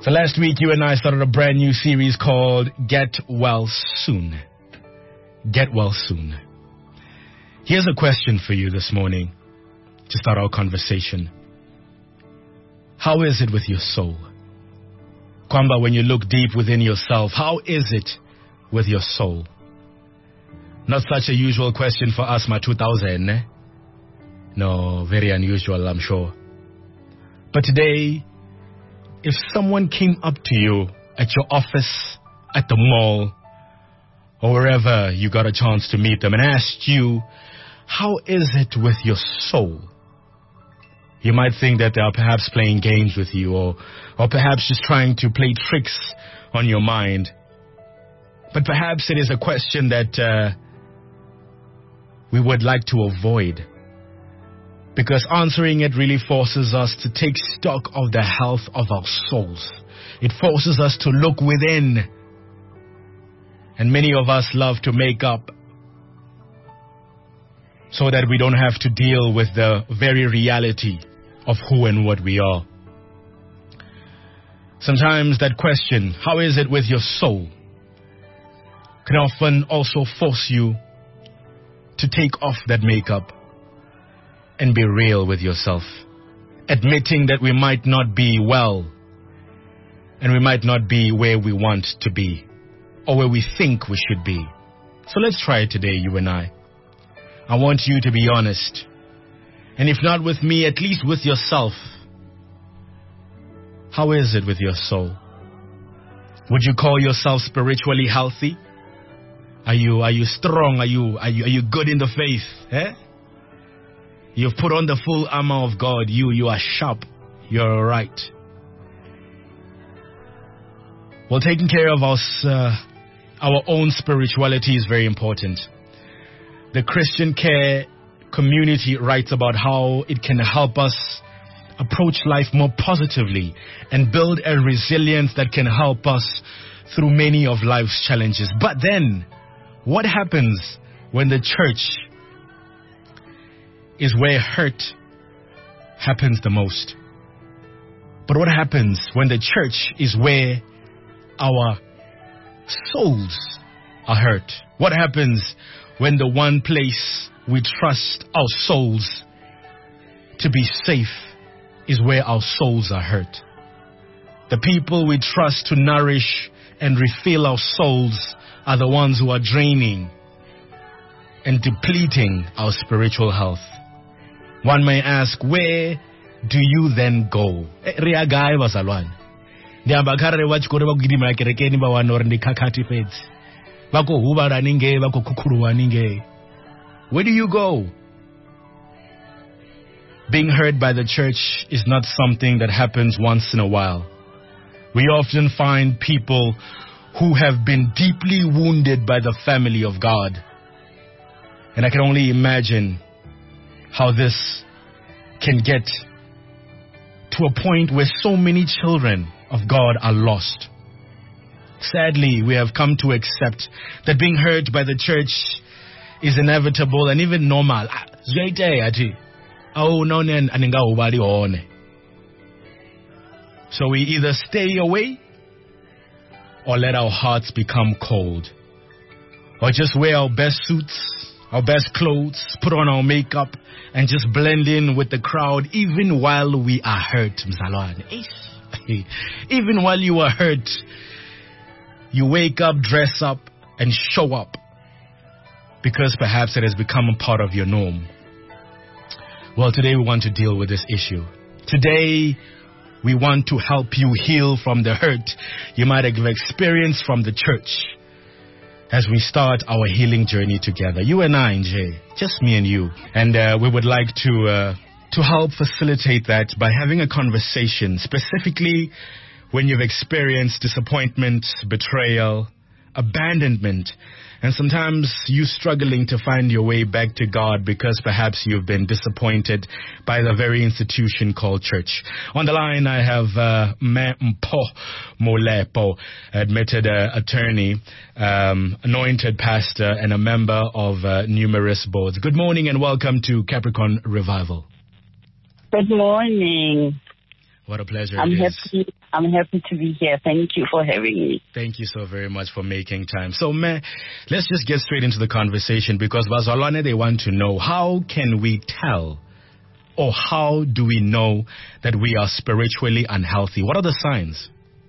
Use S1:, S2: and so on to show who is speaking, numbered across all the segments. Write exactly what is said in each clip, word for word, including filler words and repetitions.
S1: So last week, you and I started a brand new series called Get Well Soon. Get Well Soon. Here's a question for you this morning to start our conversation. How is it with your soul? Kwamba, when you look deep within yourself, how is it with your soul? Not such a usual question for us, my two thousand, eh? No, very unusual, I'm sure. But today, if someone came up to you at your office, at the mall, or wherever you got a chance to meet them and asked you, how is it with your soul? You might think that they are perhaps playing games with you or, or perhaps just trying to play tricks on your mind. But perhaps it is a question that uh, we would like to avoid, because answering it really forces us to take stock of the health of our souls. It forces us to look within. And many of us love to make up so that we don't have to deal with the very reality of who and what we are. Sometimes that question, how is it with your soul, can often also force you to take off that makeup and be real with yourself, admitting that we might not be well and we might not be where we want to be or where we think we should be. So let's try it today, you and I. I want you to be honest. And if not with me, at least with yourself. How is it with your soul? Would you call yourself spiritually healthy? Are you are you strong? Are you are you are you good in the faith? Eh? You've put on the full armor of God. You you are sharp. You're right. Well, taking care of us, uh, our own spirituality is very important. The Christian Care community writes about how it can help us approach life more positively and build a resilience that can help us through many of life's challenges. But then, what happens when the church is where hurt happens the most? But what happens when the church is where our souls are hurt? What happens when the one place we trust our souls to be safe is where our souls are hurt? The people we trust to nourish and refill our souls are the ones who are draining and depleting our spiritual health. One may ask, where do you then go? Where do you go? Being hurt by the church is not something that happens once in a while. We often find people who have been deeply wounded by the family of God. And I can only imagine how this can get to a point where so many children of God are lost. Sadly, we have come to accept that being hurt by the church is inevitable and even normal. So we either stay away or let our hearts become cold, or just wear our best suits, our best clothes, put on our makeup, and just blend in with the crowd even while we are hurt. Even while you are hurt, you wake up, dress up, and show up because perhaps it has become a part of your norm. Well, today we want to deal with this issue. Today, we want to help you heal from the hurt you might have experienced from the church as we start our healing journey together. You and I, Nje, just me and you. And uh, we would like to uh, to help facilitate that by having a conversation, specifically when you've experienced disappointment, betrayal, abandonment, and sometimes you struggling to find your way back to God because perhaps you've been disappointed by the very institution called church. On the line, I have uh, Mpho Molepo, admitted uh, attorney, um, anointed pastor, and a member of uh, numerous boards. Good morning and welcome to Capricorn Revival.
S2: Good morning.
S1: What a pleasure
S2: I'm
S1: it is.
S2: happy. I'm happy to be here. Thank you for having me.
S1: Thank you so very much for making time. So, man, let's just get straight into the conversation because Bazalwane, they want to know, how can we tell or how do we know that we are spiritually unhealthy? What are the signs?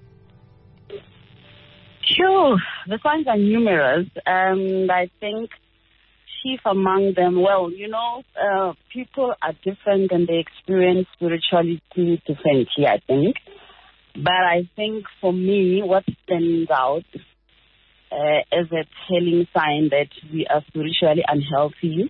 S2: Sure. The signs are numerous. And I think chief among them, well, you know, uh, people are different and they experience spirituality differently, I think. But I think for me, what stands out uh, as a telling sign that we are spiritually unhealthy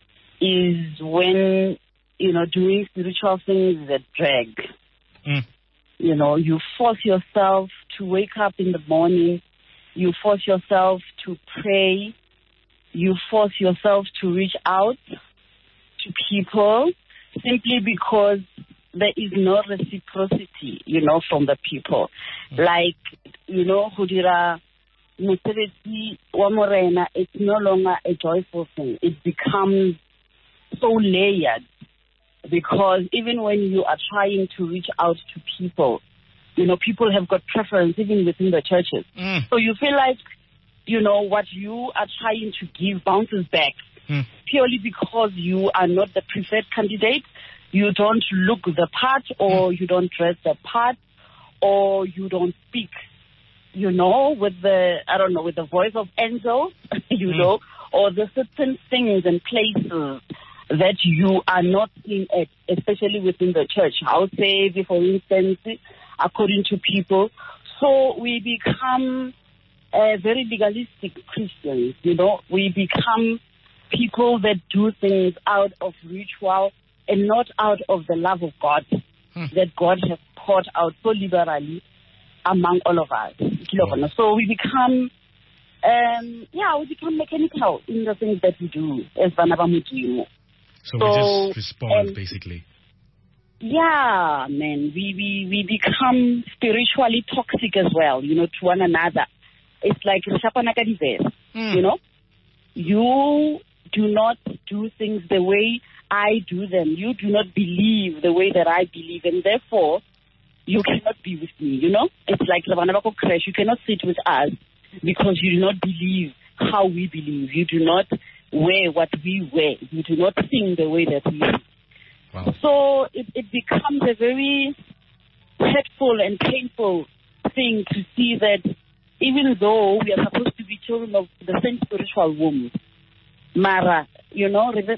S2: is when, you know, doing spiritual things is a drag.
S1: Mm.
S2: You know, you force yourself to wake up in the morning. You force yourself to pray. You force yourself to reach out to people simply because there is no reciprocity, you know, from the people. Mm. Like, you know, Hudira Museveti wa Morena, it's no longer a joyful thing. It becomes so layered because even when you are trying to reach out to people, you know, people have got preference even within the churches. Mm. So you feel like, you know, what you are trying to give bounces back mm. purely because you are not the preferred candidate. You don't look the part, or mm. you don't dress the part, or you don't speak, you know, with the, I don't know, with the voice of angels, you mm. know, or the certain things and places that you are not seen at, especially within the church. I would say, for instance, according to people. So we become uh, very legalistic Christians, you know. We become people that do things out of ritual and not out of the love of God hmm. that God has poured out so liberally among all of us. Oh. So we become, um, yeah, we become mechanical in the things that we do as Vanabamutimo.
S1: So, so we just respond, um, basically.
S2: Yeah, man, we, we, we become spiritually toxic as well, you know, to one another. It's like, mm. you know, you do not do things the way I do them. You do not believe the way that I believe, and therefore, you cannot be with me, you know? It's like the Vanabako crash. You cannot sit with us because you do not believe how we believe. You do not wear what we wear. You do not sing the way that we sing.
S1: Wow.
S2: So it, it becomes a very hurtful and painful thing to see that even though we are supposed to be children of the same spiritual womb, Mara, you know, the,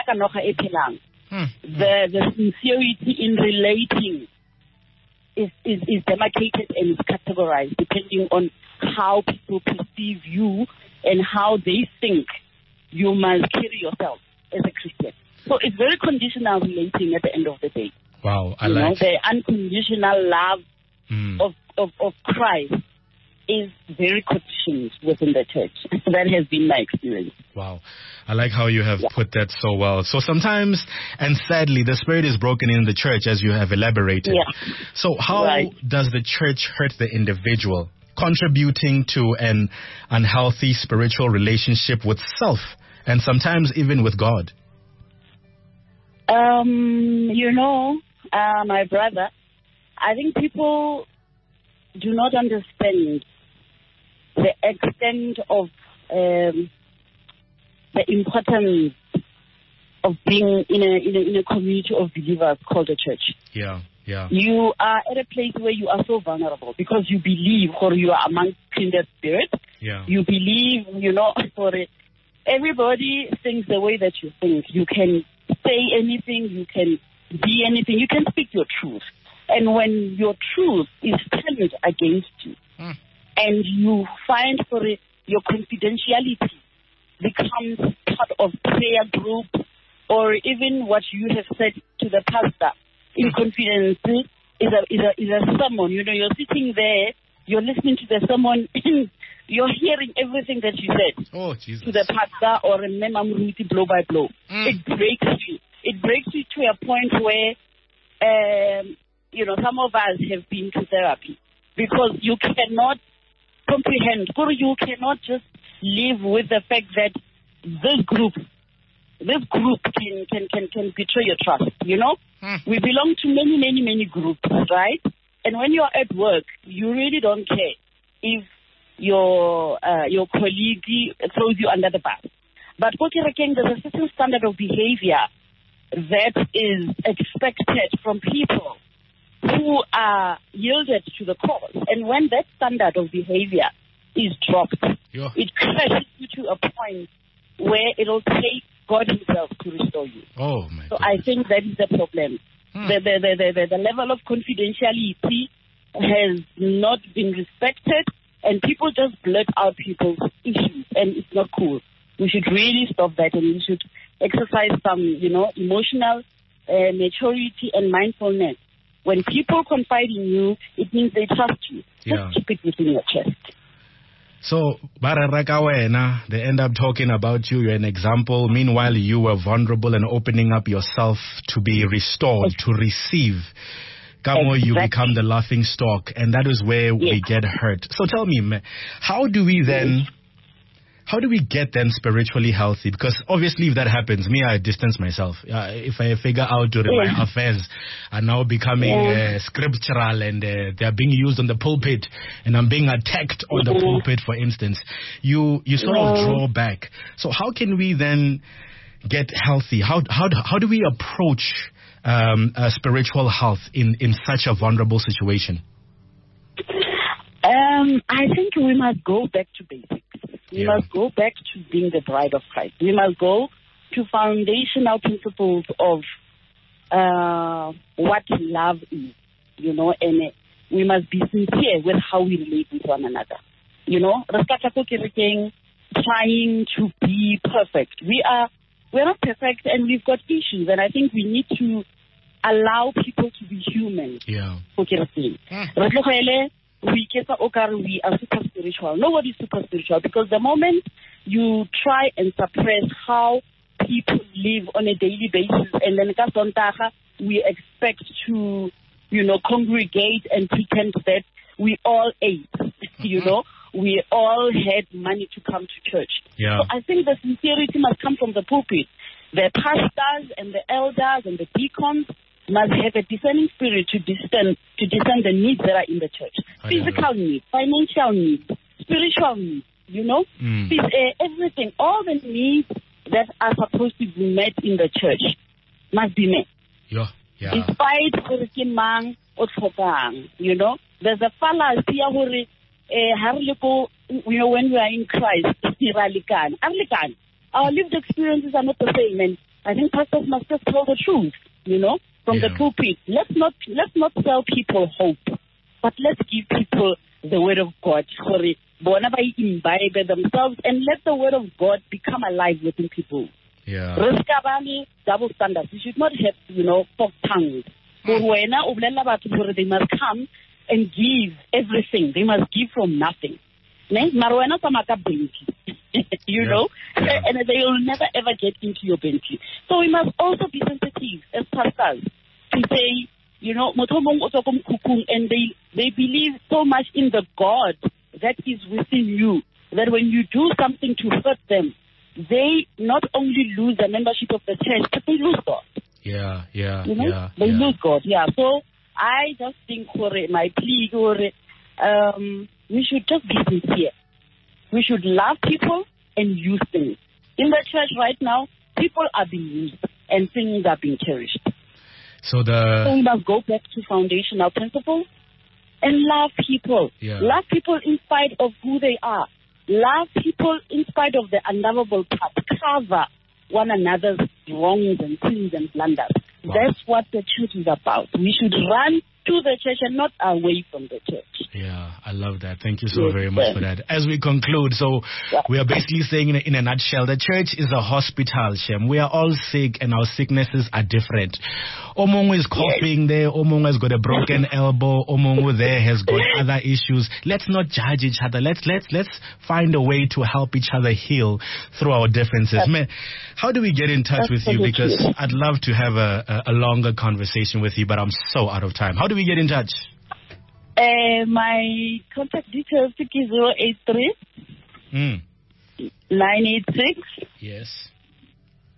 S2: the sincerity in relating is, is, is demarcated and is categorized depending on how people perceive you and how they think you must carry yourself as a Christian. So it's very conditional relating at the end of the day.
S1: Wow, I
S2: you
S1: like
S2: know, the unconditional love mm. of, of, of Christ is very conditioned within the church. That has been my experience.
S1: Wow. I like how you have yeah. put that so well. So sometimes, and sadly, the spirit is broken in the church, as you have elaborated.
S2: Yeah.
S1: So how right. does the church hurt the individual, contributing to an unhealthy spiritual relationship with self and sometimes even with God?
S2: Um, you know, uh, my brother, I think people do not understand the extent of um, the importance of being in a, in a in a community of believers called a church.
S1: Yeah, yeah.
S2: You are at a place where you are so vulnerable because you believe, or you are among kindred spirits.
S1: Yeah.
S2: You believe, you know, for it. Everybody thinks the way that you think. You can say anything, you can be anything, you can speak your truth. And when your truth is turned against you, mm. and you find for it, your confidentiality becomes part of prayer group, or even what you have said to the pastor in mm. confidence is a, is a, is a sermon. You know, you're sitting there, you're listening to the sermon, you're hearing everything that you said
S1: oh, Jesus.
S2: to the pastor or a memory blow by blow.
S1: Mm.
S2: It breaks you. It breaks you to a point where, um, you know, some of us have been to therapy because you cannot comprehend, or you cannot just live with the fact that this group this group can, can, can, can betray your trust, you know?
S1: Hmm.
S2: We belong to many, many, many groups, right? And when you're at work, you really don't care if your uh, your colleague throws you under the bus. But what you're saying, there's a certain standard of behavior that is expected from people who are yielded to the cause. And when that standard of behavior is dropped,
S1: yeah.
S2: it crashes you to a point where it'll take God himself to restore you.
S1: Oh, my
S2: so
S1: goodness.
S2: I think that is the problem. Hmm. The, the, the, the, the level of confidentiality has not been respected, and people just blurt out people's issues, and it's not cool. We should really stop that, and we should exercise some, you know, emotional uh, maturity and mindfulness. When people confide in you, it means they trust you.
S1: Yeah.
S2: Just keep it within your chest.
S1: So, Bararaka wena, they end up talking about you. You're an example. Meanwhile, you were vulnerable and opening up yourself to be restored, to receive. Kamo, exactly. You become the laughing stock, and that is where yes. we get hurt. So tell me, how do we then... How do we get then spiritually healthy? Because obviously if that happens, me, I distance myself. Uh, if I figure out that yeah. my affairs are now becoming yeah. uh, scriptural and uh, they are being used on the pulpit and I'm being attacked on the pulpit, for instance, you you sort yeah. of draw back. So how can we then get healthy? How how how do we approach um, uh, spiritual health in, in such a vulnerable situation?
S2: Um, I think we must go back to basics. We
S1: yeah.
S2: must go back to being the bride of Christ. We must go to foundational principles of uh, what love is, you know, and uh, we must be sincere with how we relate with one another. You know, trying to be perfect. We are, we're not perfect, and we've got issues, and I think we need to allow people to be human.
S1: Yeah.
S2: We we are super spiritual. Nobody's super spiritual, because the moment you try and suppress how people live on a daily basis, and then we expect to, you know, congregate and pretend that we all ate, you know, we all had money to come to church.
S1: Yeah.
S2: So I think the sincerity must come from the pulpit. The pastors and the elders and the deacons must have a discerning spirit to discern to discern the needs that are in the church. Oh, Physical yeah. needs, financial needs, spiritual needs, you know,
S1: mm.
S2: This, uh, everything, all the needs that are supposed to be met in the church must be met.
S1: Yeah, yeah.
S2: Despite you know, there's a fallacy where, you know, when we are in Christ, our lived experiences are not the same, and I think pastors must just tell the truth, you know. From
S1: yeah.
S2: the pulpit, let's not let's not tell people hope, but let's give people the word of God for it, imbibe themselves, and let the word of God become alive within people.
S1: Yeah.
S2: Double standards. You should not have, you know, forked tongues. Mm. They must come and give everything. They must give from nothing. You know,
S1: yeah.
S2: and they will never ever get into your bench. So we must also be sensitive as pastors to say, you know, and they they believe so much in the God that is within you that when you do something to hurt them, they not only lose the membership of the church, but they lose God.
S1: Yeah, yeah,
S2: you know?
S1: yeah.
S2: They
S1: yeah.
S2: lose God. Yeah. So I just think for my plea, or um, we should just be sincere. We should love people and use things. In the church right now, people are being used and things are being cherished.
S1: So the
S2: so we must go back to foundational principles and love people.
S1: Yeah.
S2: Love people in spite of who they are. Love people in spite of the unlovable part. Cover one another's wrongs and sins and blunders. Wow. That's what the church is about. We should run to the church and not away from the church.
S1: Yeah, I love that. Thank you so
S2: yes,
S1: very much
S2: yes.
S1: for that. As we conclude, so yeah. we are basically saying in a, in a nutshell, the church is a hospital, Shem. We are all sick and our sicknesses are different. Omongo is coughing yes. there, Omongo has got a broken elbow, Omongo there has got other issues. Let's not judge each other. Let's let's let's find a way to help each other heal through our differences. Man, how do we get in touch with you? Because I'd love to have a, a, a longer conversation with you, but I'm so out of time. How do we get in touch?
S2: Uh, my contact details is zero eight three
S1: mm.
S2: nine eight six
S1: yes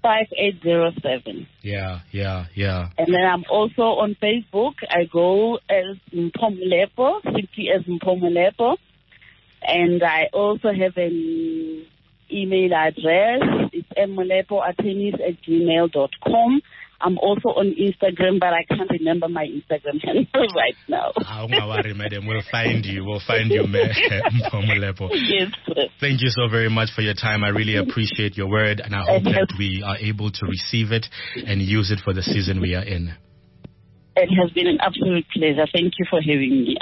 S2: five eight zero seven.
S1: Yeah, yeah, yeah.
S2: And then I'm also on Facebook. I go as Mpomulepo, simply as Mpomulepo. And I also have an email address. It's mmulepoattorneys at gmail dot com. I'm also on Instagram, but I can't remember my Instagram handle right now.
S1: Don't worry, madam. We'll find you. We'll find you, Mpomulepo.
S2: Yes, sir.
S1: Thank you so very much for your time. I really appreciate your word, and I hope that we are able to receive it and use it for the season we are in.
S2: It has been an absolute pleasure. Thank you for having me.